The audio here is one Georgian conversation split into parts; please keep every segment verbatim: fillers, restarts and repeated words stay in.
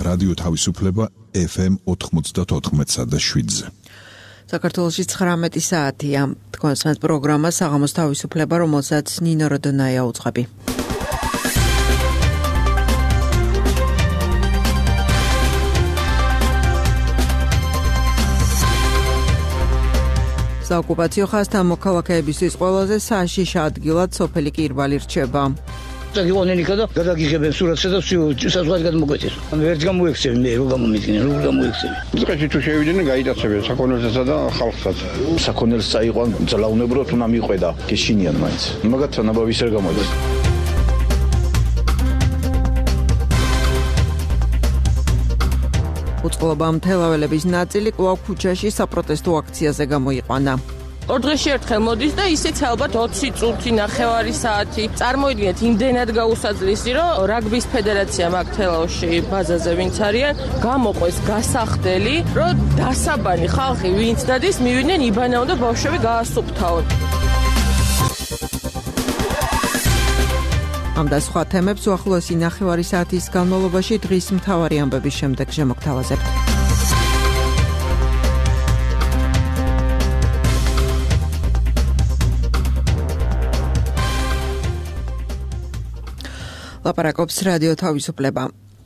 რადიო თავისუფლება ეფ ემ ოთხმოცდაოთხ და შვიდზე. საქართველოში ცხრამეტი საათია. თქვენს პროგრამა საღამოს თავისუფლება, რომელსაც ნინო როდონაია უძღვები. საოკუპაციო ხაზთან მოქალაქეებისთვის ყველაზე საშიშ ადგილად სოფელი კირვალი რჩება. გიყონენიკა და გადაგიღებენ სურათსა და საზღვარი გადმოგვეწეს. ერთ გამოიქცევენ მე, რო გამომიდგნენ, რო გამოიქცევენ. წესი თუ შევიდნენ, გაიტაცებენ საქონელსა და ხალხსაც. საქონელს წაიყვან, ძალაუნებროთ უნდა მიყვედა, გეშინიან მაინც. მაგათ ნაბავის არ გამოდის. უწყლობა მთელაველების ნაწილი კვლავ ქუჩაში საპროტესტო აქციაზე გამოიყვანა. ორ დღეში ერთხელ მოდის და ისიც ალბათ ოცი წუთი, ნახევარი საათი. წარმოიდგინეთ, იმდენად გაუსაძლისი, რომ რაგბის ფედერაცია მაგ თელავში ბაზაზე ვინც არიან, გამოყვეს გასახდელი, რომ დასაბანი ხალხი ვინც დადის, მივიდნენ იბანაო და ბავშვები გაასუფთავონ. ამ და სხვა თემებს უახლოესი ნახევარი საათის განმავლობაში დღის მთავარი ამბების შემდეგ შემოგთავაზებთ. ლაპარაკობს რადიო თავისუფლება.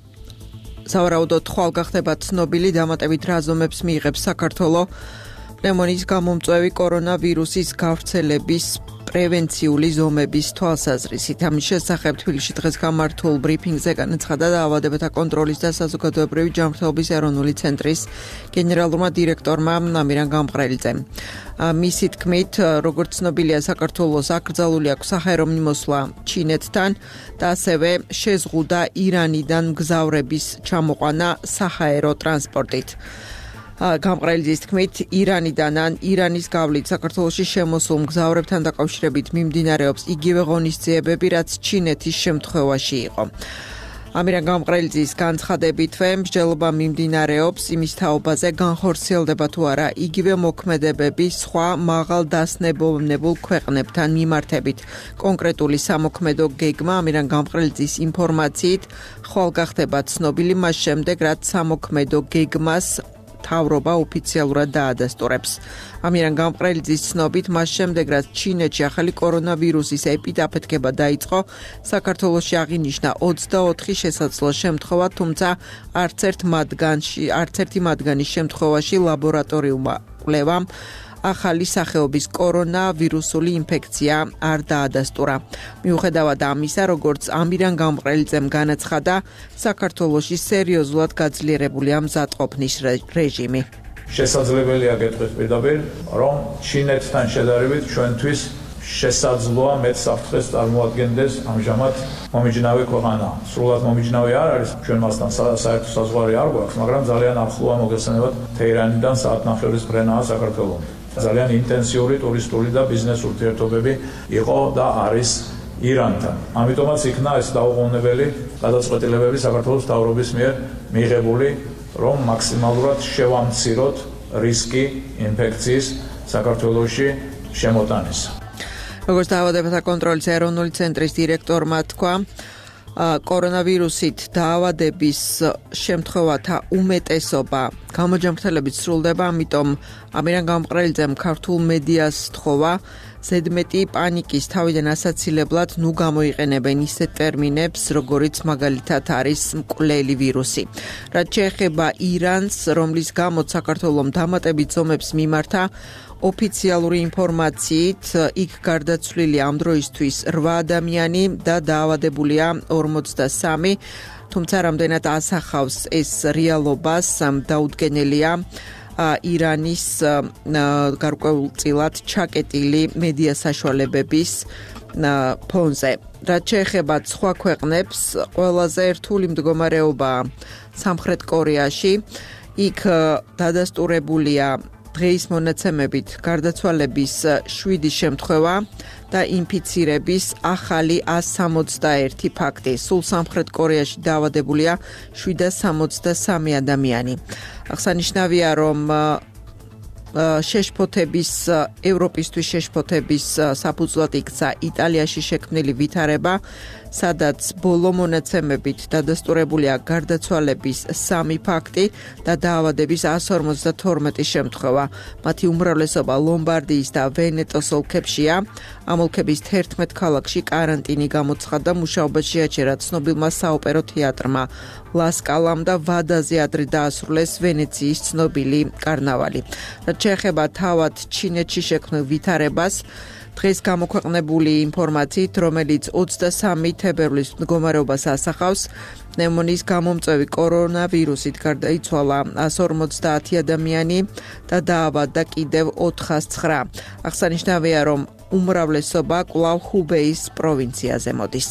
სავარაუდოდ ხვალ გახდება ცნობილი დამატებით რა ზომებს მიიღებს საქართველო პნევმონიის გამომწვევი კორონავირუსის გავრცელების პრევენციული ზომების თვალსაზრისით. ამის შესახებ თბილისში დღეს გამართულ ბრიფინგზე განაცხადა დაავადებათა კონტროლის და საზოგადოებრივი ჯანმრთელობის ეროვნული ცენტრის გენერალურმა დირექტორმა ამირან გამყრელიძემ. მისი თქმით, როგორც ცნობილია, საქართველოს აკრძალული აქვს საჰაერო მიმოსვლა ჩინეთთან და ასევე შეზღუდა ირანიდან მგზავრების ჩამოყვანა საჰაერო ტრანსპორტით. გამყრელიძის თქმით, ირანიდან ან ირანის გავლით საქართველოში შემოსულ მგზავრებთან დაკავშირებით მიმდინარეობს იგივე ღონისძიებები, რაც ჩინეთის შემთხვევაში იყო. ამირან გამყრელიძის განცხადებითვე მსჯელობა მიმდინარეობს იმის თაობაზე, განხორციელდება თუ არა იგივე მოქმედებები სხვა მაღალ დასნებოვნებულ ქვეყნებთან მიმართებით. კონკრეტული სამოქმედო გეგმა ამირან გამყრელიძის ინფორმაციით ხვალ გახდება ცნობილი მას შემდეგ, რაც სამოქმედო გეგმას თავრობა ოფიციალურად დაადასტურებს. ამირან გამყრელიძის ცნობით, მას შემდეგ, რაც ჩინეთში ახალი კორონავირუსის ეპიდაფეთქება დაიწყო, საქართველოში აღინიშნა ოცდაოთხი შესაძლო შემთხვევა, თუმცა არც ერთ მათგანში, არც ერთი მათგანის შემთხვევაში ლაბორატორიულმა კვლევამ ახალი სახეობის კორონავირუსული ინფექცია არ დაადასტურა. მიუხედავად ამისა, როგორც ამირან გამყრელიძემ განაცხადა, საქართველოში სერიოზულად გაძლიერებულია მზადყოფნის რეჟიმი. შესაძლებელია გეტყვით პირდაპირ, რომ ჩინეთთან შედარებით ჩვენთვის შესაძლოა მეტ საფრთხეს წარმოადგენდეს ამჟამად მომიჯნავე ქვეყანა. სრულად მომიჯნავე არ არის, ჩვენ მასთან საერთო საზღვარი არ გვაქვს, მაგრამ ძალიან ახლოა მოგესალმებათ თეირანიდან საათნახევრის ფრენაა საქართველოს. ძალიან ინტენსიური ტურისტული და ბიზნეს ურთიერთობები იყო და არის ირანთან. ამიტომაც იქნა ეს დაუყოვნებელი გადაწყვეტილებები საქართველოს მთავრობის მიერ მიღებული, რომ მაქსიმალურად შევამციროთ რისკი ინფექციის საქართველოში შემოტანის. როგორც დაავადებათა კონტროლის ეროვნული ცენტრის დირექტორმა თქვა, კორონავირუსით დაავადების შემთხვევათა უმეტესობა გამოჯანმრთელებით სრულდება, ამიტომ ამირან გამყრელიძემ ქართულ მედიას სთხოვა ზედმეტი პანიკის თავიდან ასაცილებლად ნუ გამოიყენებენ ისეთ ტერმინებს, როგორიც მაგალითად არის მკვლელი ვირუსი. რაც შეეხება ირანს, რომლის გამოც საქართველომ დამატებით ზომებს მიმართა, ოფიციალური ინფორმაციით იქ გარდაცვლილია ამ დროისთვის რვა ადამიანი და დაავადებულია ორმოცდასამი, თუმცა რამდენად ასახავს ეს რეალობას, დაუდგენელია ირანის გარკვეულწილად ჩაკეტილი მედია საშუალებების ფონზე. რაც შეეხება სხვა ქვეყნებს, ყველაზე რთული მდგომარეობაა სამხრეთ კორეაში. იქ დადასტურებულია დღეის მონაცემებით გარდაცვალების შვიდი შემთხვევა და ინფიცირების ახალი ას სამოცდაერთი ფაქტი. სულ სამხრეთ კორეაში დაავადებულია შვიდსა სამოცდასამი ადამიანი. აღსანიშნავია, რომ შეშფოთების ევროპისთვის შეშფოთების საფუძვლად იქცა იტალიაში შექმნილი ვითარება, სადაც ბოლო მონაცემებით დადასტურებულია გარდაცვალების სამი ფაქტი და დაავადების εκατს ორმოცდათორმეტი შემთხვევა. მათი უმრავლესობა ლომბარდიის და ვენეტოს ოლქებშია. ამ ოლქების თერთმეტ ქალაქში კარანტინი გამოცხადდა, მუშაობა შეაჩერა ცნობილმა საოპერო თეატრმა ლასკალამ და ვადაზე ადრე დაასრულეს ვენეციის ცნობილი კარნავალი. რაც შეეხება თავად ჩინეთში შექმნილ ვითარებას, დღეს გამოქვეყნებული ინფორმაციით, რომელიც ოცდასამი თებერვლის მდგომარეობას ასახავს, პნევმონიის გამომწვევი კორონავირუსით გარდაიცვალა εκατს ორმოცდაათი ადამიანი და დაავადდა კიდევ ოთხას ცხრა. აღსანიშნავია, რომ უმრავლესობა კვლავ ჰუბეის პროვინციაზე მოდის.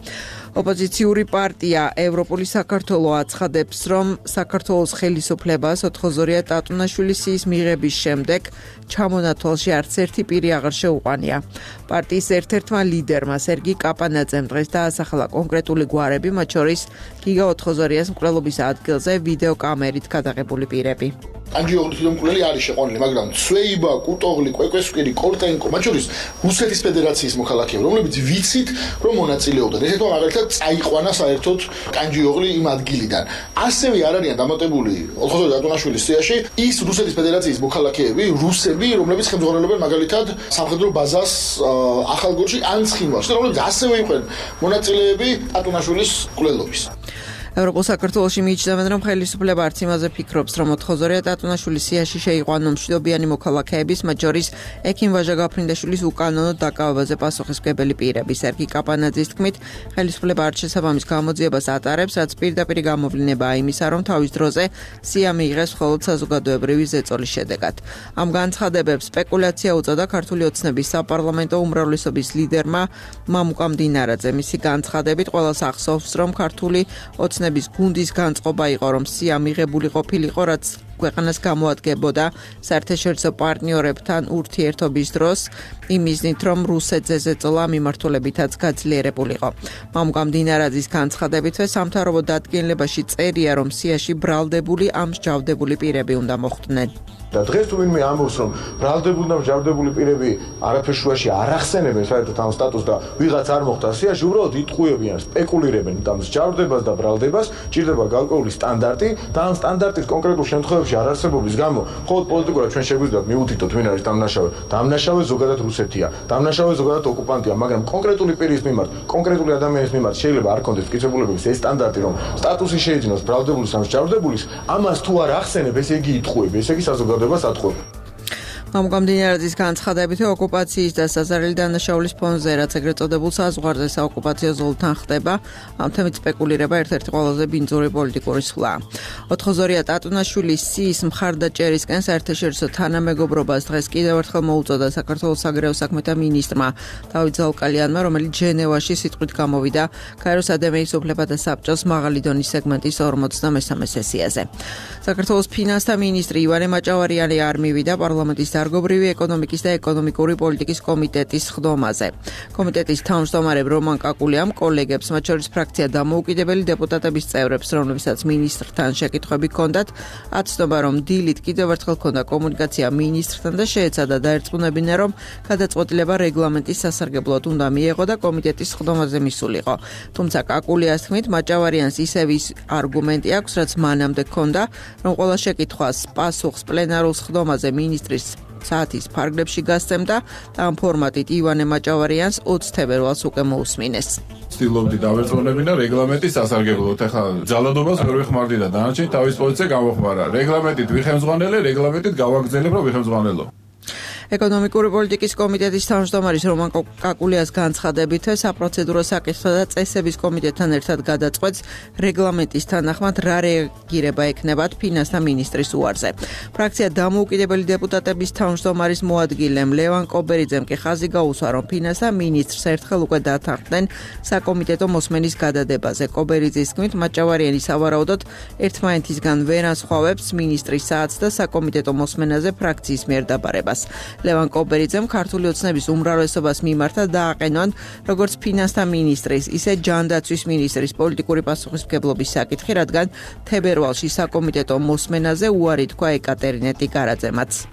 ოპოზიციური პარტია ევროპული საქართველო აცხადებს, რომ საქართველოს ხელისუფლებას ოთხოზორია ტატუნაშვილის სიის მიღების შემდეგ ჩამონათვალში არც ერთი პირი აღარ შეუყვანია. პარტიის ერთ-ერთმა ლიდერმა სერგი კაპანაძემ დღეს დაასახელა კონკრეტული გვარები, მათ შორის გიგა ოთხოზორიას მკვლელობის ადგილზე ვიდეოკამერით გადაღებული პირები. კანჯიოღლის მკვლელი არის შეყვანილი, მაგრამ ცვეიბა, კუტოღლი, კვეკვესკვირი, კორტენკო, მათ შორის რუსეთის ფედერაციის მოქალაქეები, რომლებიც ვიცით, რომ მონაწილეობდნენ. ესეთმა მაგალითად წაიყვანა საერთოდ კანჯიოღლი იმ ადგილიდან. ასევე არ არიან დამატებული ოთხოზორი ტატუნაშვილის სიაში ის რუსეთის ფედერაციის მოქალაქეები, რუსები, რომლებიც ხელმძღვანელობენ მაგალითად სამხედრო ბაზას ახალგორში ან ცხინვალში, რომლებიც ასევე იყვნენ მონაწილეები ტატუნაშვილის მკვლელობის. ევროპულ საქართველოში მიიჩნევენ, რომ ხელისუფლება არც იმაზე ფიქრობს, რომ ოთხოზორია ტატუნაშვილის სიაში შეიყვანონ მშვიდობიანი მოქალაქეების, მათ შორის ექიმ ვაჟა გაფრინდაშვილის უკანონო დაკავებაზე პასუხისმგებელი პირები. სერგი კაპანაძის თქმით, ხელისუფლება არც შესაბამის გამოძიებას ატარებს, რაც პირდაპირ გამოვლინებაა იმისა, რომ თავის დროზე სია მიიღეს მხოლოდ საზოგადოებრივი ზეწოლის შედეგად. ამ განცხადებებს სპეკულაცია უწოდა ქართული ოცნების საპარლამენტო უმრავლესობის ლიდერმა მამუკა მდინარაძე. მისი განცხადებით ყველას ახსოვს, რომ ქართული ოცნების გუნდის განწყობა იყო, რომ სია მიღებული ყოფილიყო, რაც ქვეყანას გამოადგებოდა საერთაშორისო პარტნიორებთან ურთიერთობის დროს, იმ მიზნით, რომ რუსეთზე ზეწოლა მიმართულებითაც გაძლიერებულიყო. მამუკა მდინარაძის განცხადებითვე სამთავრობო დადგენილებაში წერია, რომ სიაში ბრალდებული ამ მსჯავრდებული პირები უნდა მოხვდნენ. და დღეს თუ ვინმე ამბობს, რომ ბრალდებული და მსჯავრდებული პირები არაფერ შუაში არ ახსენებენ საერთოდ ამ სტატუსს და ვიღაც არ მოხდა სიაში, უბრალოდ იტყუებიან, სპეკულირებენ ამ მსჯავრდებას და ბრალდებას, ჭირდება გარკვეული სტანდარტი და ამ სტანდარტის კონკრეტულ შემთხვევებში არ არსებობის გამო, მხოლოდ პოლიტიკურად ჩვენ შეგვიძლია მივუთითოთ, ვინ არის დამნაშავე. დამნაშავე ზოგადად რუსეთია, დამნაშავე ზოგადად ოკუპანტია, მაგრამ კონკრეტული პირის მიმართ, კონკრეტული ადამიანის მიმართ შეიძლება არ კონდეს მტკიცებულებების ეს სტანდარტი, რომ სტატუსი შეეძინოს ბრალდებულის ან მსჯავრდებულის, ამას თუ არ ახსენებ, ესე იგი იტყუები, ესე იგი საზოგადოებას ატყუები. მამუკა მდინარაძის განცხადებით, ოკუპაციის და საზარელი დანაშაულის ფონზე, რაც ეგრეთ წოდებულ საზღვარზე საოკუპაციო ზოლთან ხდება, ამ თემით სპეკულირება ერთ-ერთი ყველაზე ბინძური პოლიტიკური სხვაა. ოთხოზორია ტატუნაშვილის სიის მხარდაჭერისკენ საერთაშორისო თანამეგობრობას დღეს კიდევ ერთხელ მოუწოდა საქართველოს საგარეო საქმეთა მინისტრმა დავით ზაუკალიანმა, რომელიც ჟენევაში სიტყვით გამოვიდა გაეროს ადამიანის უფლებათა საბჭოს მაღალი დონის სეგმენტის ორმოცდამესამე სესიაზე. საქართველოს ფინანსთა მინისტრი ივანე მაჭავარიანი არ მივიდა პარლამენტის დარგობრივი ეკონომიკის და ეკონომიკური პოლიტიკის კომიტეტის სხდომაზე. კომიტეტის თავმჯდომარე რომან კაკულიამ კოლეგებს, მათ შორის ფრაქცია დამოუკიდებელი დეპუტატების წევრებს, რომლებსაც მინისტრთან შეკითხვები ჰქონდათ, აცნობა, რომ დილით კიდევ ერთხელ ჰქონდა კომუნიკაცია მინისტრთან და შეეცადა დაერწმუნებინა, რომ გადაწყვეტილება რეგლამენტის სასარგებლოდ უნდა მიეღო და კომიტეტის სხდომაზე მისულიყო. თუმცა კაკულიას თქმით, მაჭავარიანს ისევ ის არგუმენტი აქვს, რაც მანამდე ჰქონდა, რომ ყველა შეკითხვას პასუხს პლენარულ სხდომაზე მინისტრის საათის ფარგლებში გასცემდა და ამ ფორმატით ივანე მაჭავარიანს ოცი თებერვალს უკვე მოусმინეს. ცდილობდი დავერწმუნებინა რეგლამენტის სასარგებლოდ. ეხლა ძალადობას ვერ ვიხმარდი და დანარჩენი თავის პოზიციაზე გამოხმარა. რეგლამენტით ვიხემძღვანელე, რეგლამენტით გავაგრძელებ, რომ ვიხემძღვანელო. ეკონომიკური პოლიტიკის კომიტეტის თავმჯდომარის რომან კაკულიას განცხადებით, საპროცედურო საკითხთა და წესების კომიტეტთან ერთად გადაწყვეტს რეგლამენტის თანახმად რა რეაგირება ექნებათ ფინანსთა მინისტრის უარზე. ფრაქცია დამოუკიდებელი დეპუტატების თავმჯდომარის მოადგილემ ლევან კობერიძემ კი ხაზი გაუსვა, რომ ფინანსთა მინისტრს ერთხელ უკვე დათანხმდნენ საკომიტეტო მოსმენის გადადებაზე. კობერიძის თქმით, მაჭავარიანი სავარაუდოდ ერთმანეთისგან ვერ ასხვავებს მინისტრის საათს და საკომიტეტო მოსმენაზე ფრაქციის მიერ დაბარებას. ლევან კობერიძემ ქართული ოცნების უმრავლესობას მიმართა დააყენონ როგორც ფინანსთა მინისტრის, ისე ჯანდაცვის მინისტრის პოლიტიკური პასუხისმგებლობის საკითხი, რადგან თებერვალში საკომიტეტო მოსმენაზე უარი თქვა ეკატერინე ტიკარაძემაც.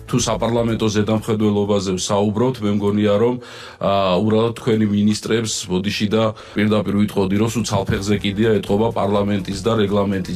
თუ საპარლამენტო ზედამხედველობაზე ვსაუბრობთ, მე მგონია რომ უბრალოდ თქვენი მინისტრებს ბოდიში და პირდაპირ ვიტყოდი რომ სულ ცალფეხზე კიდია ეთყობა პარლამენტის და რეგლამენტის.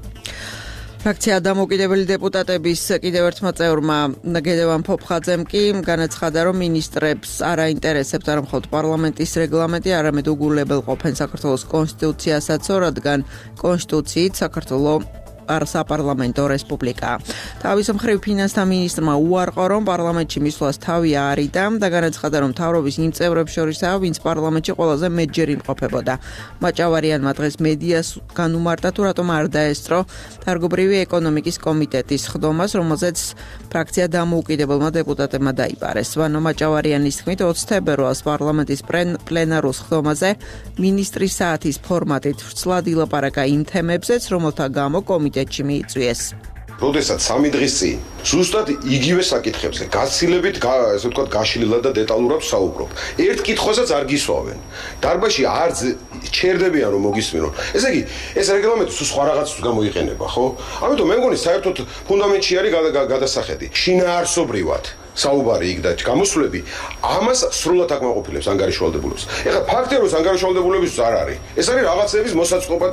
ფრაქცია დამოუკიდებელი დეპუტატების კიდევ ერთმა წევრმა გედევან ფოფხაძემ კი განაცხადა, რომ მინისტრებს არ აინტერესებთ არა მხოლოდ პარლამენტის რეგლამენტი, არამედ უგულებელყოფენ საქართველოს კონსტიტუციასაც, რადგან კონსტიტუციით საქართველოს საპარლამენტო რესპუბლიკაა. თავის მხრივ ფინანსთა მინისტრმა უარყო, რომ პარლამენტში მისვლას თავი არიდა და განაცხადა, რომ მთავრობის იმ წევრებს შორისაა, ვინც პარლამენტში ყველაზე მეტჯერ იმყოფებოდა. მაჭავარიანმა დღეს მედიას განუმარტა, თუ რატომ არ დაესწრო დარგობრივი ეკონომიკის კომიტეტის ხდომას, რომელზეც ფრაქცია დამოუკიდებელმა დეპუტატებმა დაიბარეს. ვანო მაჭავარიანის თქმით, ოცი თებერვალს პარლამენტის პლენარულ ხდომაზე მინისტრის საათის ფორმატით ვრცლად ილაპარაკა იმ თემებზეც, რომელთა გამო კომიტეტში მიიწვიეს. როდესაც სამი დღის წინ ზუსტად იგივე საკითხებზე გაცილებით, ესე ვთქვათ, გაშლილად და დეტალურად ვსაუბრობ. ერთ კითხვასაც არ გისვავენ. დარბაზში არ ჩერდებიან რომ მოგისმინონ. ესე იგი, ეს რეგლამენტი სულ სხვა რაღაცას გამოიყენება, ხო? ამიტომ მე მგონი საერთოდ ფუნდამენტში არის გადასახედი. შინაარსობრივად საუბარი იქ და გამოსვლები ამას სრულად აკმაყოფილებს ანგარიშვალდებულებს. ეხლა ფაქტია რომ ანგარიშვალდებულების არ არის. ეს არის რაღაცების მოსაწყობა.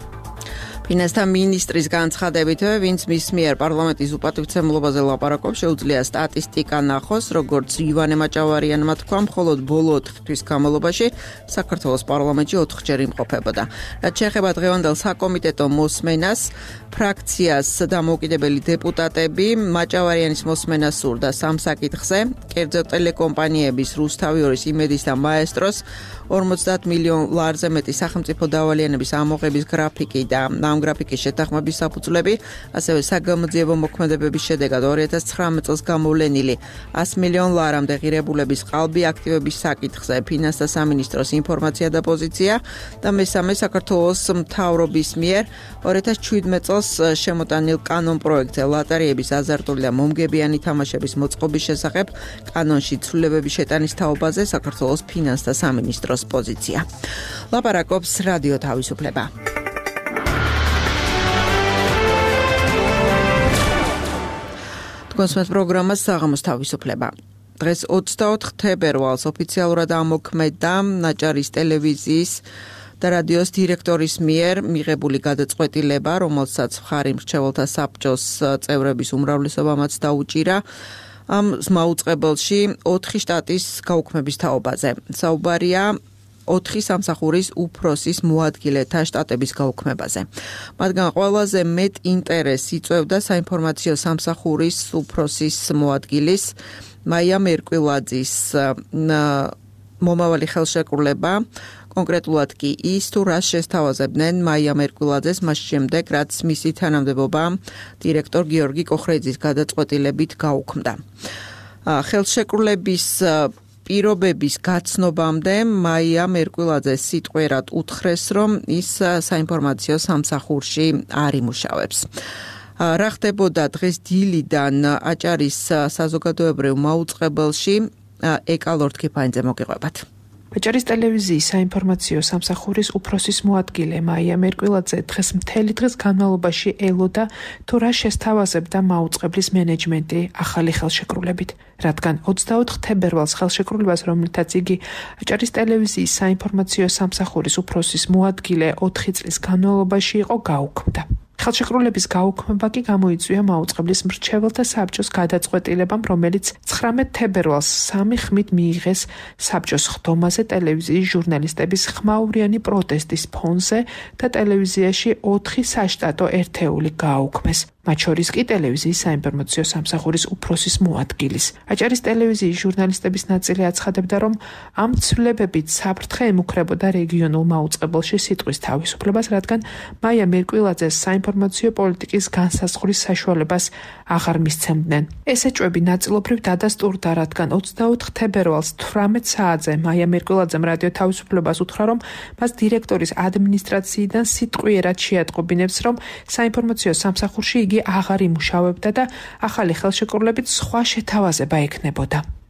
ფინანსთა მინისტრის განცხადებით, ვინც მის მიერ პარლამენტის უპატივცემლობაზე ლაპარაკობს, შეუძლია სტატისტიკა ნახოს, როგორც ივანე მაჭავარიანმა თქვა, მხოლოდ ბოლო ოთხი თვის განმავლობაში საქართველოს პარლამენტში ოთხჯერ იმყოფებოდა. რაც შეეხება დღევანდელ საკომიტეტო მოსმენას, ფრაქციას დამოუკიდებელი დეპუტატები მაჭავარიანის მოსმენას სურდა სამ საკითხზე, კერძო ტელეკომპანიების რუსთავიორის, იმედის და მაესტროს ორმოცდაათ მილიონ ლარზე მეტი სახელმწიფო დავალიანების ამოღების გრაფიკი და ამ გრაფიკის შეთანხმების საფუძვლები, ასევე საგამოძიებო მოქმედებების შედეგად ორი ათას ცხრამეტ წელს გამოვლენილი ასი მილიონ ლარამდე ღირებულების ყალბი აქტივების საკითხზე, ფინანსთა სამინისტროს ინფორმაცია და პოზიცია და მესამე საქართველოს მთავრობის მიერ ორი ათას შვიდმეტ წელს შემოტანილ კანონ პროექტზე ლოტერიების აზარტული და მომგებიანი თამაშების მოწყობის შესახებ კანონში ცვლილებების შეტანის თაობაზე საქართველოს ფინანსთა სამინისტროს პოზიცია. ლაპარაკობს რადიო თავისუფლება. კონსმეთ პროგრამას საღამოს თავისუფლება. დღეს ოცდაოთხ თებერვალს ოფიციალურად ამოქმედა ნაჭარის ტელევიზიის და რადიოს დირექტორის მიერ მიღებული გადაწყვეტილება, რომელსაც მხარი მრჩეველთა საბჭოს წევრების უმრავლესობამაც დაუჭირა ამ მაუწყებელში ოთხი შტატის გაუქმების თაობაზე. საუბარია ოთხი სამსახურის უფროსის მოადგილეთა შტატების გაუქმებაზე. მათგან ყველაზე მეტ ინტერესს იწვევდა საინფორმაციო სამსახურის უფროსის მოადგილის მაია მერკვილაძის მომავალი ხელშეკრულება, კონკრეტულად კი ის, თუ რას შესთავაზებდნენ მაია მერკვილაძეს მას შემდეგ, რაც მისი თანამდებობა დირექტორ გიორგი კოხრეძის გადაწყვეტილებით გაუქმდა. ხელშეკრულების პირობების გაცნობამდე მაია მერკვილაძე სიტყვერად უთხრეს, რომ ის საინფორმაციო სამსახურში არ იმუშავებს. რა ხდებოდა დღეს დილიდან აჭარის საზოგადოებრივ მაუწყებელში, ეკალორთ კიფაინძე მოგიყვებათ. აჭარის ტელევიზიის საინფორმაციო სამსახურის უფროსის მოადგილე მაია მერკვილაძე დღეს მთელი დღის განმავლობაში ელოდა, თუ რა შესთავაზებდა მაუწყებლის მენეჯმენტი ახალი ხელშეკრულებით, რადგან ოცდაოთხ თებერვალს ხელშეკრულებას, რომლითაც იგი აჭარის ტელევიზიის საინფორმაციო სამსახურის უფროსის მოადგილე ოთხი წლის განმავლობაში იყო გაუქმდა. ხელშეკრულების გაუქმება კი გამოიწვია მაუწყებლის მრჩეველთა საბჭოს გადაწყვეტილებამ, რომელიც ცხრამეტ თებერვალს სამი ხმით მიიღეს საბჭოს ხდომაზე ტელევიზიის ჟურნალისტების ხმაურიანი პროტესტის ფონზე და ტელევიზიაში ოთხი საშტატო ერთეული გააუქმეს. მათ შორის კი ტელევიზიის საინფორმაციო სამსახურის უფროსის მოადგილის. აჭარის ტელევიზიის ჟურნალისტების ნაწილი აცხადებდა, რომ ამ ცვლილებებით საფრთხე ემუქრებოდა რეგიონულ მაუწყებელში სიტყვის თავისუფლებას, რადგან მაია მერკვილაძეს საინფორმაციო პოლიტიკის განსაზღვრის საშუალებას აღარ მისცემდნენ. ეს ეჭვები ნაწილობრივ დადასტურდა, რადგან ოცდაოთხ თებერვალს თვრამეტ საათზე მაია მერკვილაძემ რადიო თავისუფლებას უთხრა, რომ მას დირექტორის ადმინისტრაციიდან სიტყვიერად შეატყობინებს, რომ საინფორმაციო სამსახურში იგი აღარ იმუშავებდა და ახალი ხელშეკრულებით სხვა შეთავაზება ექნებოდა.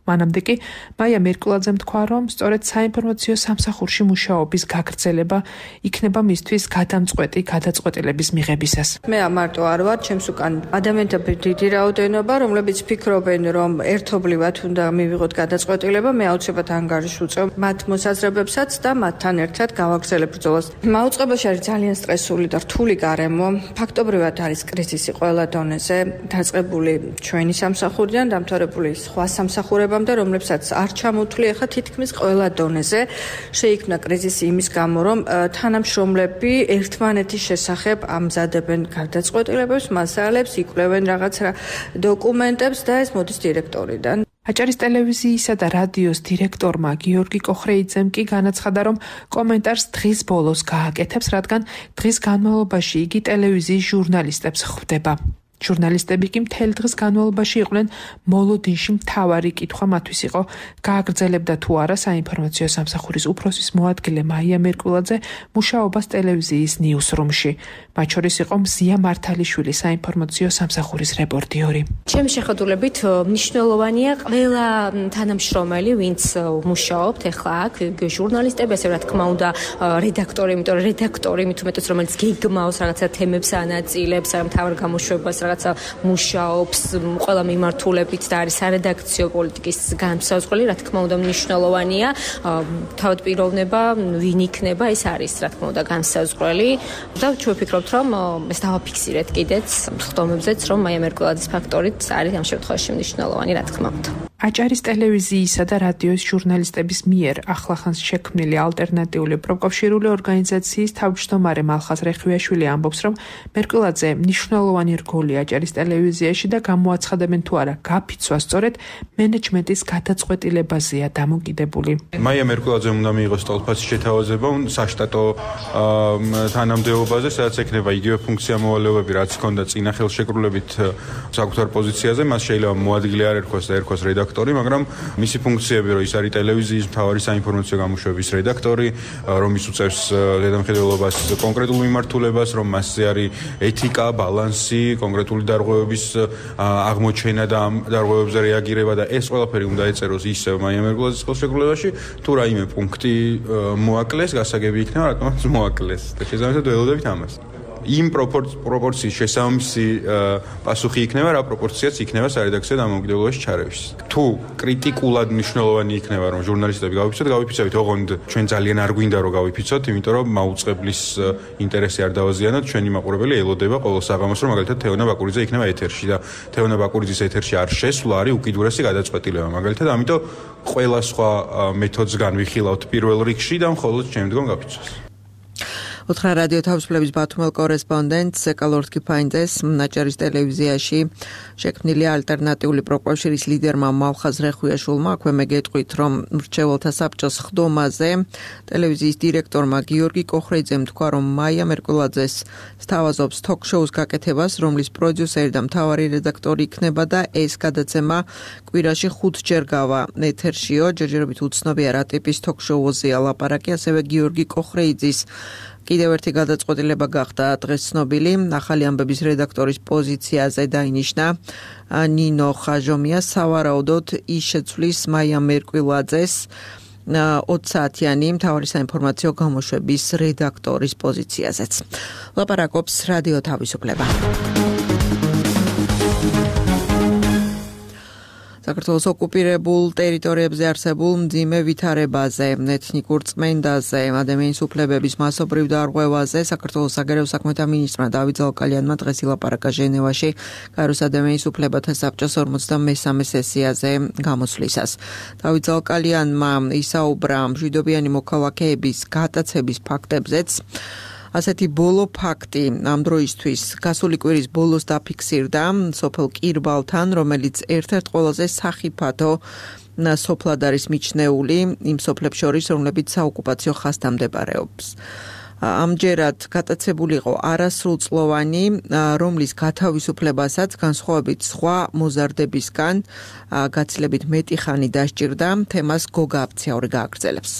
მანამდე კი მაია მერკულაძემ თქვა, რომ სწორედ საინფორმაციო სამსახურში მუშაობის გაგრძელება იქნება მისთვის გადამწყვეტი გადაწყვეტილების მიღებისას. მე მარტო არ ვარ, ჩემს უკან ადამიანთა დიდი რაოდენობა, რომლებიც ფიქრობენ, რომ ერთობლივად უნდა მივიღოთ გადაწყვეტილება, მე აუცილებლად ანგარიშს ვუწევ მათ მოსაზრებებსაც და მათთან ერთად გავაგრძელებ ბრძოლას. მაუწყებელში არის ძალიან სტრესული და რთული გარემო. ფაქტობრივად არის კრიზისი ყველა დონეზე, დაწყებული ჩვენი სამსახურიდან დამთავრებული სხვა სამსახურებამდე, რომლებსაც არ ჩამოთვლი ახლა თითქმის ყველა დონეზე. შეიქმნა კრიზისი იმის გამო, რომ თანამშრომლები ერთმანეთის შესახებ ამზადებენ გადაწყვეტილებებს, მასალებს, იკვლევენ რაღაც დოკუმენტებს და ეს მოდის დირექტორიდან. აჭარის ტელევიზიისა და რადიოს დირექტორმა გიორგი კოხრეიძემ კი განაცხადა, რომ კომენტარს დღის ბოლოს გააკეთებს, რადგან დღის განმავლობაში იგი ტელევიზიის ჟურნალისტებს ხვდება. ჟურნალისტები კი მთელი დღის განმავლობაში იყვნენ მოლოდინში. მთავარი კითხვა მათთვის იყო, გააგრძელებდა თუ არა საინფორმაციო სამსახურის უფროსის მოადგილე მაია მერკულაძე მუშაობას ტელევიზიის ნიუსრუმში. მათ შორის იყო მზია მართალიშვილი, საინფორმაციო სამსახურის რეპორტიორი. ჩემი შეხედულებით მნიშვნელოვანია ყველა თანამშრომელი, ვინც მუშაობთ ახლა აქ, ჟურნალისტები, ესე რა თქმა უნდა, რედაქტორი, იმიტომ რომ რედაქტორი მით უმეტეს რომელიც გეგმავს რაღაცა თემებს ანაწილებს, მთავარ გამოშვებას რაღაცა მუშაობს ყველა მიმართულებით და არის სარედაქციო პოლიტიკის განმსაზღვრელი, რა თქმა უნდა მნიშვნელოვანია. თავად პიროვნება ვინ იქნება, ეს არის რა თქმა უნდა განმსაზღვრელი და ჩვენ ვფიქრობთ, რომ ეს დავაფიქსირეთ კიდეც ხდომებზეც, რომ მაია მერკულაძის ფაქტორით არის ამ შემთხვევაში მნიშვნელოვანი, რა თქმა უნდა. აჭარის ტელევიზიისა და რადიოს ჟურნალისტების მიერ ახლახანს შექმნილი ალტერნატიული პროკავშირული ორგანიზაციის თავმჯდომარე მალხაზ რეხივიაშვილი ამბობს, რომ მერკულაძე მნიშვნელოვანი რგოლია აჭარის ტელევიზიაში და გამოაცხადებენ თუ არა გაფიცვა სწორედ მენეჯმენტის გადაწყვეტილებაზეა დამოკიდებული. მაია მერკულაძემ უნდა მიიღოს სტოლფაცის შეთავაზება საშტატო თანამდებობაზე, სადაც ექნება იგივე ფუნქცია მოვალეობები, რაც ჰქონდა წინა ხელშეკრულებით საკუთარ პოზიციაზე, მას შეიძლება მოადგილე არ ერქვას და ერქვას რედაქტორი, მაგრამ მისი ფუნქციები, რომ ის არის ტელევიზიის მთავარი საინფორმაციო გამოშვების რედაქტორი, რომ ის უწევს ზედამხედველობას კონკრეტულ მიმართულებას, რომ მასზე არის ეთიკა, ბალანსი, კონკრეტული დარღვევების აღმოჩენა და ამ დარღვევებზე რეაგირება და ეს ყველაფერი უნდა ეწეროს ისევ მაია მერკულაძის ხელშეკრულებაში, თუ რაიმე პუნქტი მოაკლეს, გასაგები იქნება, რატომაც მოაკლეს. და შესაბამისად ველოდებით ამას. იმ პროპორციის შესაბამისი პასუხი იქნება, რა პროპორციაც იქნება სარედაქციო დამოუკიდებლობაში ჩარევის. თუ კრიტიკულად მნიშვნელოვანი იქნება, რომ ჟურნალისტები გავიფიცოთ, გავიფიცებით, ოღონდ ჩვენ ძალიან არ გვინდა რომ გავიფიცოთ, იმიტომ რომ მაუწყებლის ინტერესი არ დავაზიანოთ, ჩვენი მაყურებელი ელოდება ყოველ საღამოს, რომ მაგალითად თეონა ბაკურიძე იქნება ეთერში და თეონა ბაკურიძის ეთერში არ შესვლა არის უკიდურესი გადაწყვეტილება. მაგალითად, ამიტომ ყველა სხვა მეთოდს განვიხილავთ პირველ რიგში და მხოლოდ შემდგომ გაფიცვას. უთხრა რადიო თავისუფლების ბათუმელ კორესპონდენტს ეკალორთ კიფაინძეს აჭარის ტელევიზიაში შექმნილი ალტერნატიული პროკავშირის ლიდერმა მალხაზ რეხუიაშვილმა აქვე მეგეტყვით, რომ მრჩეველთა საბჭოს ხდომაზე ტელევიზიის დირექტორმა გიორგი კოხრეიძემ თქვა, რომ მაია მერკულაძეს სთავაზობს თოქ-შოუს გაკეთებას, რომლის პროდიუსერი და მთავარი რედაქტორი იქნება და ეს გადაცემა კვირაში ხუთჯერ გავა ეთერშიო. ჯერჯერობით უცნობია რა ტიპის თოქ-შოუზეა ლაპარაკი, ასევე გიორგი კოხრეიძის კიდევ ერთი გადაწყვეტილება გახდა დღეს ცნობილი. ახალი ამბების რედაქტორის პოზიციაზე დაინიშნა ნინო ხაჟომია, სავარაუდოდ ის შეცვლის მაია მერკულაძეს ოცი საათიანი მთავარი საინფორმაციო გამოშვების რედაქტორის პოზიციაზეც. ლაპარაკობს რადიო თავისუფლება. საქართველოს ოკუპირებულ ტერიტორიებზე არსებულ მძიმე ვითარებაზე, ეთნიკურ წმენდაზე, ადამიანის უფლებების მასობრივ დარღვევაზე საქართველოს საგარეო საქმეთა მინისტრმა დავით ზალკალიანმა დღეს ილაპარაკა ჟენევაში გაეროს ადამიანის უფლებათა საბჭოს ორმოცდამესამე სესიაზე გამოსვლისას. დავით ზალკალიანმა ისაუბრა მშვიდობიანი მოქალაქეების გატაცების ფაქტებზეც. ასეთი ბოლო ფაქტი ამ დროისთვის გასული კვირის ბოლოს დაფიქსირდა სოფელ კირბალთან, რომელიც ერთ-ერთ ყველაზე სახიფათო სოფლად არის მიჩნეული იმ სოფლებს შორის, რომლებიც საოკუპაციო ხაზთან მდებარეობს. ამჯერად გატაცებული იყო არასრულწლოვანი, რომლის გათავისუფლებასაც განსხვავებით სხვა მოზარდებისგან გაცილებით მეტი ხანი დასჭირდა. თემას გოგა აფციაური გააგრძელებს.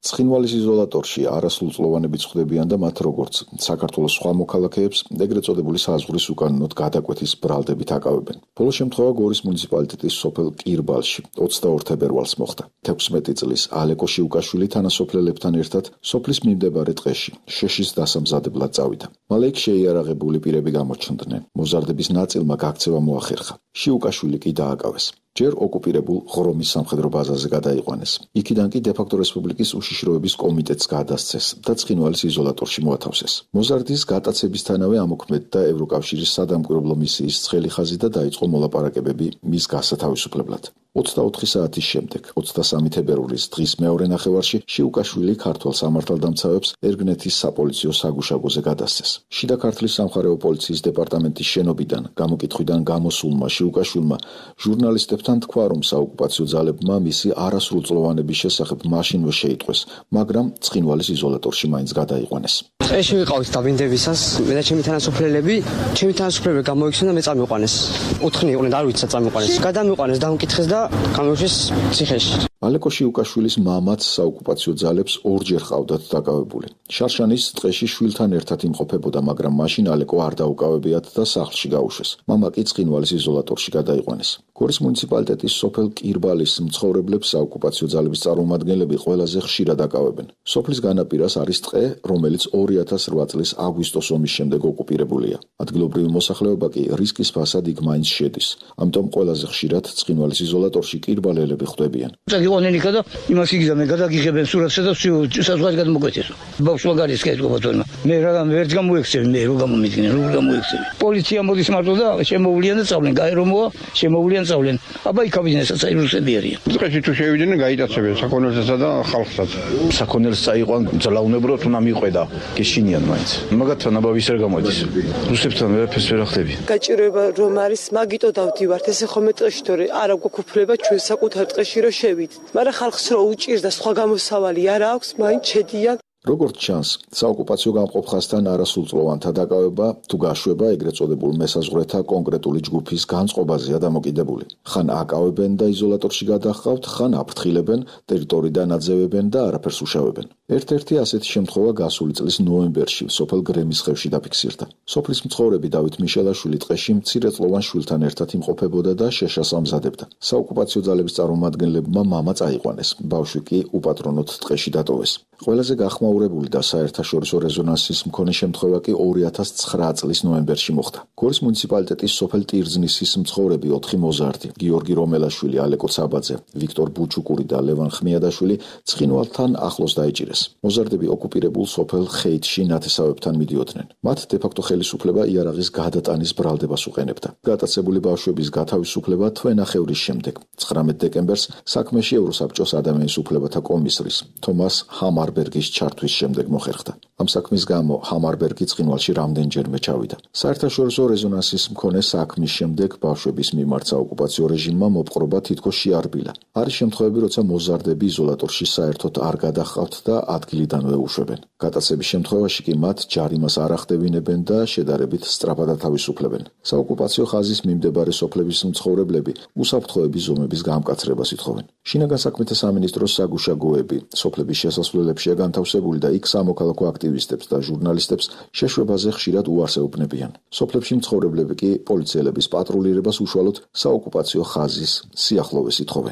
ცხინვალის იზოლატორში არასრულწლოვანებიც ხვდებიან და მათ როგორც საქართველოს სხვა მოქალაქეებს ეგრეთ წოდებული საზღვრის უკანონოდ გადაკვეთის ბრალდებით აკავებენ. ბოლო შემთხვევა გორის მუნიციპალიტეტის სოფელ კირბალში ოცდაორ თებერვალს მოხდა. თექვსმეტი წლის ალეკო შიუკაშვილი თანასოფლელებთან ერთად სოფლის მიმდებარე ტყეში შეშის დასამზადებლად წავიდა. მალე იქ შეიარაღებული პირები გამოჩნდნენ. მოზარდების ნაწილმა გაქცევა მოახერხა. შიუკაშვილი კი დააკავეს. ჯერ ოკუპირებულ ღრომის სამხედრო ბაზაზე გადაიყვანეს. იქიდან კი დე-ფაქტო რესპუბლიკის უშიშროების კომიტეტს გადასცეს და ცხინვალის იზოლატორში მოათავსეს. მოზარდის გატაცებისთანავე ამოქმედდა ევროკავშირის სადამკვირვებლო მისიის ცხელი ხაზი და დაიწყო მოლაპარაკებები მის გასათავისუფლებლად. ოცდაოთხი საათის შემდეგ, ოცდასამი თებერვლის დღის მეორე ნახევარში შიუკაშვილი ქართველ სამართალდამცავებს ერგნეთის საპოლიციო საგუშაგოზე გადასცეს. შიდა ქართლის სამხარეო პოლიციის დეპარტამენტის შენობიდან გამოკითხვიდან გამოსულმა შიუკაშვილმა ჟურნალისტებთან თქვა, რომ საოკუპაციო ძალებმა მისი არასრულწლოვანების შესახებ მაშინვე შეიტყვეს, მაგრამ ცხინვალის იზოლატორში მაინც გადაიყვანეს. ტყეში ვიყავით დავინდებისას, მე და ჩემი თანასოფლელები, ჩემი თანასოფლელები გამოიქცნენ და მე წამიყვანეს. ოთხნი იყვნენ და არ ვიცი წამიყვანეს. გადამიყვანეს, დამკითხეს და გამოვიშვეს ციხეში. ალეკო შიუკაშვილის მამაც საოკუპაციო ძალებს ორჯერ ყავდათ დაკავებული. შარშანის ტყეში შვილთან ერთად იმყოფებოდა, მაგრამ მაშინ ალეკო არ დაუკავებიათ და სახლში გაუშვეს. მამა კი ცხინვალის იზოლატორში გადაიყვანეს. გორის მუნიციპალიტეტის სოფელ კირბალის მცხოვრებლებს საოკუპაციო ძალების წარმომადგენლები ყველაზე ხშირად აკავებენ. სოფლის განაპირას არის ტყე, რომელიც ორი ათას რვა წლის აგვისტოს ომის შემდეგ ოკუპირებულია. ადგილობრივი მოსახლეობა კი რისკის ფასად იქ მაინც შედის. ამიტომ ყველაზე ხშირად ცხინვალის იზოლატორში კირბალელები ხვდებიან. გიყონენი და იმას იგზა მე გადაგიღებენ სურათსა და საზღვარი გადმოგვეცეს. ბავშვმა გარისკეთო ბატონო. მე რა ვერც გამოიქცევი, მე რო გამომიდგინე, რო გამოიქცევი. პოლიცია მოდის მარტო და შემოვლიან და წავლენ, გაერომოა, შემოვლიან წავლენ. აბა იქავიდნენ საერთოდ რუსები არიან. ტყეში თუ შევიდნენ გაიტაცებენ საქონელსა და ხალხსაც. საქონელს წაიყვან ძალაუნებროთ უნდა მიყვედა, გეშინიან მაინც. მაგათთან აბავის არ გამოდის. რუსებთან ვერაფერს ვერ ახდები. გაჭიროება რომ არის, მაგიტო დავდივართ, ესე ხომ ტყეში თორე არა გვაქვს ჩვენ საკუთარ ტყეში რომ შევიდეთ. მაგრამ ხალხს რო უჭირდა სხვა გამოსავალი არ აქვს, მაინც შედიან. როგორც ჩანს, საოკუპაციო გამყოფ ხაზთან არასრულწლოვანთა დაკავება თუ გაშვება ეგრეთ წოდებულ მესაზღვრეთა კონკრეტული ჯგუფის განწყობაზეა დამოკიდებული. ხან აკავებენ და იზოლატორში გადაჰყავთ, ხან აფრთხილებენ, ტერიტორიიდან აძევებენ და არაფერს უშავებენ. ერთ-ერთი ასეთი შემთხვევა გასული წლის ნოემბერში სოფელ გრემისხევში დაფიქსირდა. სოფლის მცხოვრები დავით მიშელაშვილი ტყეში მცირეწლოვან შვილთან ერთად იმყოფებოდა და შეშას ამზადებდა. საოკუპაციო ძალების წარმომადგენლებმა მამა წაიყვანეს, ბავშვი კი უპატრონოდ ტყეში დატოვეს. ყველაზე გახმაურებული და საერთაშორისო რეზონანსის მქონე შემთხვევა კი ორი ათას ცხრა წლის ნოემბერში მოხდა. გორის მუნიციპალიტეტის სოფელ ტირზნისის მცხოვრები ოთხი მოზარდი, გიორგი რომელაშვილი, ალეკო ცაბაძე, ვიქტორ ბუჩუკური და ლევან ხმიადაშვილი ცხინვალთან ახლოს დაიჭირეს. მოზარდები ოკუპირებულ სოფელ ხეითში ნათესავებთან მიდიოდნენ. მათ დე-ფაქტო ხელისუფლება იარაღის გადატანის ბრალდებას უყენებდა. გატაცებული ბავშვების გათავისუფლება თვენახევრის შემდეგ, ცხრამეტ დეკემბერს საქმეში ევროსაბჭოს ადამიანის უფლებათა კომისრის თომას ჰამარბერგის ჩართვის შემდეგ მოხერხდა. ამ საქმის გამო ჰამარბერგი ცხინვალში რამდენჯერმე ჩავიდა. საერთაშორისო რეზონანსის მქონე საქმის შემდეგ ბავშვების მიმართ საოკუპაციო რეჟიმმა მოპყრობა თითქოს შეარბილა. არის შემთხვევები, როცა მოზარდები იზოლატორში საერთოდ არ გადაჰყავთ და ადგილიდანვე უშვებენ. გატაცების შემთხვევაში კი მათ ჯარიმას არ ახდევინებენ და შედარებით სწრაფად ათავისუფლებენ. საოკუპაციო ხაზის მიმდებარე სოფლების მცხოვრებლები უსაფრთხოების ზომების გამკაცრებას ითხოვენ. შინაგან საქმეთა სამინისტროს საგუშაგოები სოფლების შესასვლელებშია განთავსებული და იქ სამოქალაქო აქტივისტებს და ჟურნალისტებს შეშვებაზე ხშირად უარს ეუბნებიან. სოფლებში მცხოვრებლები კი პოლიციელების პატრულირებას უშუალოდ საოკუპაციო ხაზის სიახლოვეს ითხოვენ.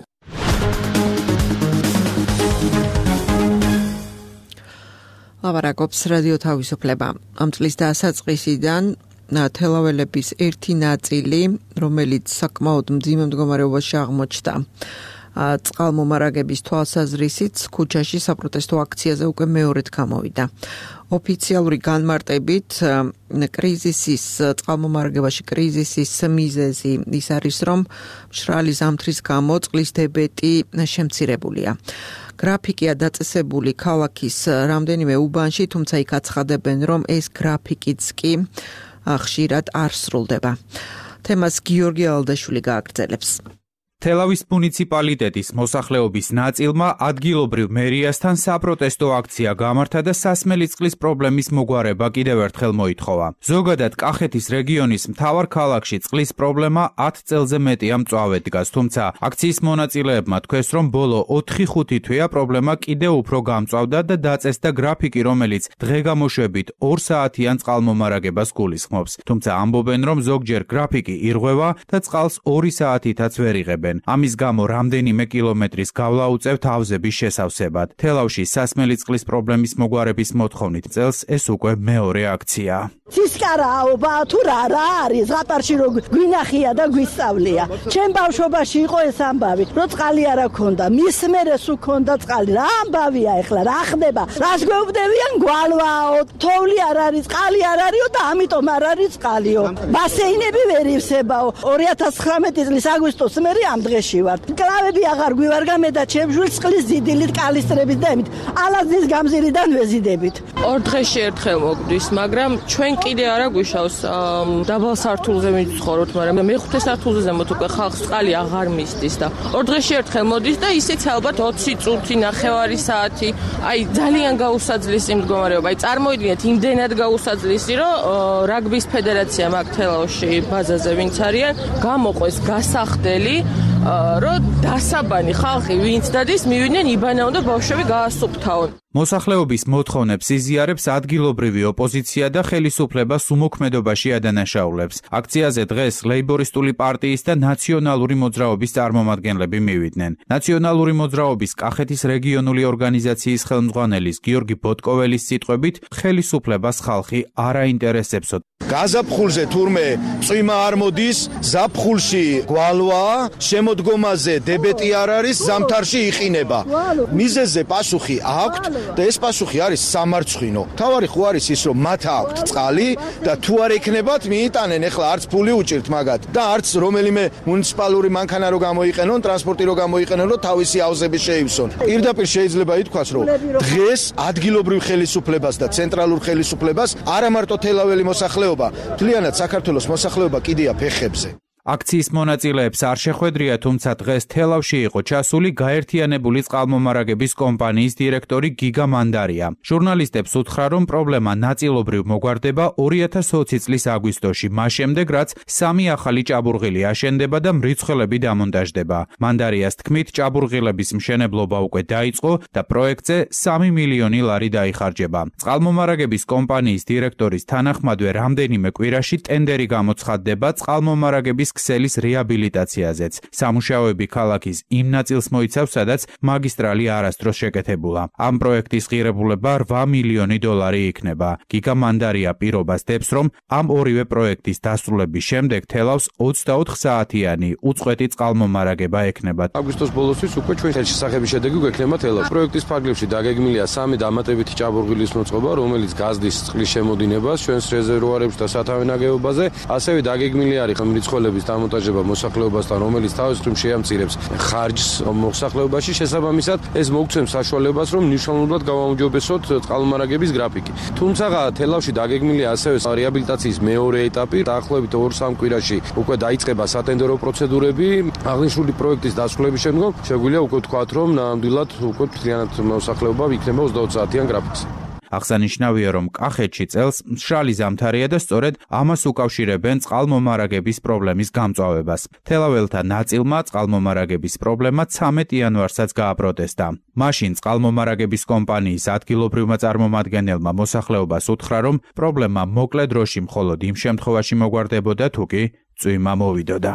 ლაპარაკობს რადიო თავისუფლება. ამ წლის დასაწყისიდან თელაველების ერთი ნაწილი, რომელიც საკმაოდ მძიმე მდგომარეობაში აღმოჩნდა, წყალმომარაგების თვალსაზრისით ქუჩაში საპროტესტო აქციაზე უკვე მეორედ გამოვიდა. ოფიციალური განმარტებით კრიზისის წყალმომარაგებაში კრიზისის მიზეზი ის არის, რომ მშრალი ზამთრის გამო წყლის დებეტი შემცირებულია. გრაფიკია დაწესებული ქალაქის რამდენიმე უბანში, თუმცა იქ აცხადებენ, რომ ეს გრაფიკიც კი ხშირად არ სრულდება. თემას გიორგი ალდაშვილი გააგრძელებს. თელავის მუნიციპალიტეტის მოსახლეობის ნაწილმა ადგილობრივ მერიასთან საპროტესტო აქცია გამართა და სასმელი წყლის პრობლემის მოგვარება კიდევ ერთხელ მოითხოვა. ზოგადად კახეთის რეგიონის მთავარ ქალაქში წყლის პრობლემა ათ წელზე მეტია მწვავედ დგას, თუმცა აქციის მონაწილეებმა თქვეს, რომ ბოლო ოთხი ხუთი თვეა პრობლემა კიდევ უფრო გამწვავდა და დაწესდა გრაფიკი, რომელიც დღე-გამოშვებით ორ საათიან წყალმომარაგებას გულისხმობს. თუმცა ამბობენ, რომ ზოგჯერ გრაფიკი ირღვევა და წყალს ორი საათითაც ვერ იღებენ. ამის გამო რამდენიმე კილომეტრის გავლა უწევთ ავზების შესავსებად. თელავში სასმელი წყლის პრობლემის მოგვარების მოთხოვნით წელს ეს უკვე მეორე აქცია. ცისკარაობა თუ რა რა არის ზღაპარში რო გვინახია და გვისწავლია. ჩემ ბავშვობაში იყო ეს ამბავი, რომ წყალი არ აქონდა, მის მერეს უქონდა წყალი. რა ამბავია ახლა, რა ხდება? რას გვეუბნებიან გვალვაო, თოვლი არ არის, წყალი არ არისო და ამიტომ არ არის წყალიო. ბასეინები ვერ ივსებაო. ორი ათას ცხრამეტი წლის აგვისტოს მერე ამ დღეში ვარ. კლავები აღარ გვივარგა მე და ჩემ შვილს წყლის ძიდილით კალისტრებით და ემით. ალაზნის გამზირიდან ვეზიდებით. ორ დღეში ერთხელ მოგდის, მაგრამ ჩვენ კიდე არა გვიშავს დაბალ სართულზე მიცხოვრობთ, მაგრამ მეხუთე სართულზე ზემოთ უკვე ხალხს წყალი აღარ მისდის და ორ დღეში ერთხელ მოდის და ისიც ალბათ ოცი წუთი, ნახევარი საათი. აი ძალიან გაუსაძლისი მდგომარეობა. აი წარმოიდგინეთ, იმდენად გაუსაძლისი, რომ რაგბის ფედერაციამ აქ თელავში ბაზაზე ვინც არიან, გამოყვეს გასახდელი, რომ დასაბანი ხალხი ვინც დადის, მივიდნენ იბანაონ და ბავშვები გაასუფთავონ. მოსახლეობის მოთხოვნებს იზიარებს ადგილობრივი ოპოზიცია და ხელისუფლებას უმოქმედობაში ადანაშაულებს. აქციაზე დღეს ლეიბორისტული პარტიის და ნაციონალური მოძრაობის წარმომადგენლები მივიდნენ. ნაციონალური მოძრაობის კახეთის რეგიონული ორგანიზაციის ხელმძღვანელის გიორგი ბოტკოველის სიტყვებით, ხელისუფლებას ხალხი არ აინტერესებსო. გაზაფხულზე თურმე წვიმა არ მოდის, ზაფხულში გვალვაა, შემოდგომაზე დებეტი არ არის, ზამთარში იყინება. მიზეზზე პასუხი აქვთ და ეს პასუხი არის სამარცხვინო. თავარი ხო არის ის, რომ მათ აქვთ წყალი და თუ არ ექნებათ, მიიტანენ, ეხლა არც ფული უჭირთ მაგათ და არც რომელიმე მუნიციპალური მანქანა რო გამოიყენონ, ტრანსპორტი რო გამოიყენონ, რომ თავისი ავზები შეივსონ. პირდაპირ შეიძლება ითქვას, რომ დღეს ადგილობრივ ხელისუფლებას და ცენტრალურ ხელისუფლებას არა მარტო თელაველი მოსახლეობა, მთლიანად საქართველოს მოსახლეობა კიდია ფეხებზე. აქციის მონაწილეებს არ შეხვედრია, თუმცა დღეს თელავში იყო ჩასული გაერთიანებული წყალმომარაგების კომპანიის დირექტორი გიგა მანდარია. ჟურნალისტებს უთხრა, რომ პრობლემა ნაწილობრივ მოგვარდება ორი ათას ოცი წლის აგვისტოში, მას შემდეგ რაც სამი ახალი ჭაბურღილი აშენდება და მრიცხველები დამონტაჟდება. მანდარიას თქმით, ჭაბურღილების მშენებლობა უკვე დაიწყო და პროექტზე სამი მილიონი ლარი დაიხარჯება. წყალმომარაგების კომპანიის დირექტორის თანახმადვე რამდენიმე კვირაში ტენდერი გამოცხადდება წყალმომარაგების ქსელის რეაბილიტაციაზეც. სამუშაოები ქალაქის იმ ნაწილს მოიცავს, სადაც მაგისტრალი არასდროს შეკეთებულა. ამ პროექტის ღირებულება რვა მილიონი დოლარი იქნება. გიგა მანდარია პირობას დებს, რომ ამ ორივე პროექტის დასრულების შემდეგ თელავს ოცდაოთხ საათიანი უწყვეტი წყალმომარაგება ექნება. აგვისტოს ბოლოსთვის უკვე ჩვენ ხელშესახების შედეგი გვექნება თელავს. პროექტის ფარგლებში დაგეგმილია სამი დამატებითი ჭაბურღილის მოწყობა, რომელიც გაზდის წყლის შემოდინებას ჩვენს რეზერვუარებში და სათავე ნაგებობაზე, ასევე დაგეგმილი არის მრიცხველების დამონტაჟება მოსახლეობასთან, რომელიც თავის მხრივ შეამცირებს ხარჯს მოსახლეობაში. შესაბამისად, ეს მოგცემს საშუალებას, რომ მნიშვნელოვნად გავაუმჯობესოთ წყალმომარაგების გრაფიკი. თუმცა თელავში დაგეგმილია ასევე რეაბილიტაციის მეორე ეტაპი. დაახლოებით ორ-სამ კვირაში უკვე დაიწყება სატენდერო პროცედურები. აღნიშნული პროექტის დასრულების შემდგომ შეგვიძლია უკვე ვთქვათ, რომ ნამდვილად უკვე მთლიანად მოსახლეობა იქნება ოცდაოთხ საათიან გრაფიკზე. აღსანიშნავია, რომ კახეთში წელს მშრალი ზამთარია და სწორედ ამას უკავშირებენ წყალმომარაგების პრობლემის გამწვავებას. თელაველთა ნაწილმა წყალმომარაგების პრობლემა ცამეტ იანვარსაც გააპროტესტა. მაშინ წყალმომარაგების კომპანიის ადგილობრივმა წარმომადგენელმა მოსახლეობას უთხრა, რომ პრობლემა მოკლე დროში მხოლოდ იმ შემთხვევაში მოგვარდებოდა, თუ კი წვიმა მოვიდოდა.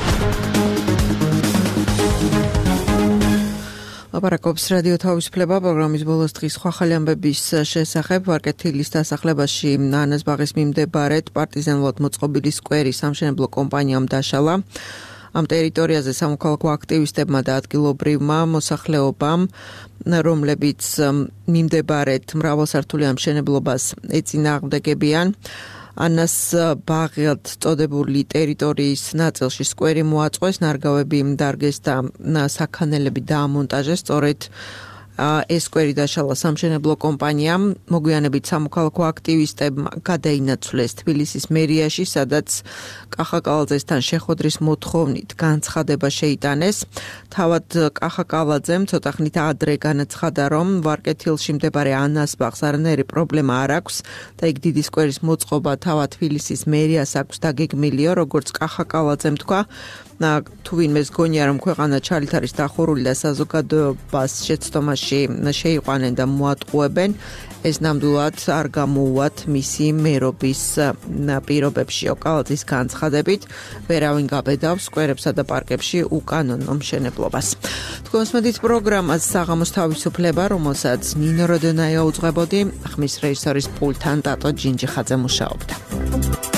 ლაპარაკობს რადიო თავისუფლება პროგრამის ბოლოს დღის სხვა ხალი ამბების შესახებ. ვარკეთილის დასახლებაში ანაზბაღის მიმდებარედ პარტიზანულად მოწყობილი სკვერი სამშენებლო კომპანიამ დაშალა. ამ ტერიტორიაზე სამოქალაქო აქტივისტებმა და ადგილობრივმა მოსახლეობამ, რომლებიც მიმდებარედ მრავალსართულიან მშენებლობას ეწინააღმდეგებიან, ანას ბაღად წოდებული ტერიტორიის ნაწილში სკვერი მოაწყვეს, ნარგავები დარგეს და საქანელები დაამონტაჟეს. სწორედ ეს კვერი დაშალა სამშენებლო კომპანიამ. მოგვიანებით სამოქალაქო აქტივისტებმა გადაინაცვლეს თბილისის მერიაში, სადაც კახაკალაძესთან შეხვედრის მოთხოვნით განცხადება შეიტანეს. თავად კახაკალაძემ ცოტა ხნით ადრე განაცხადა, რომ ვარკეთილში მდებარე ანას ბაღს არანაირი პრობლემა არ აქვს და იქ დიდი სკვერის მოწყობა თავად თბილისის მერიას აქვს დაგეგმილიო, როგორც კახაკალაძემ თქვა. თუ ვინმეს გონია, რომ ქვეყანა ჩალით არის დახურული და საზოგადოებას შეცდომაში შეიყვანენ და მოატყუებენ, ეს ნამდვილად არ გამოუვათ მისი მერობის პირობებში. კალაძის განცხადებით, ვერავინ გაბედავს სკვერებსა და პარკებში უკანონო მშენებლობას. თქვენს მედით პროგრამას საღამოს თავისუფლება, რომელსაც ნინო როდონაია უძღვებოდი, ხმის რეჟისორის პულტთან ტატო ჯინჯიხაძე მუშაობდა.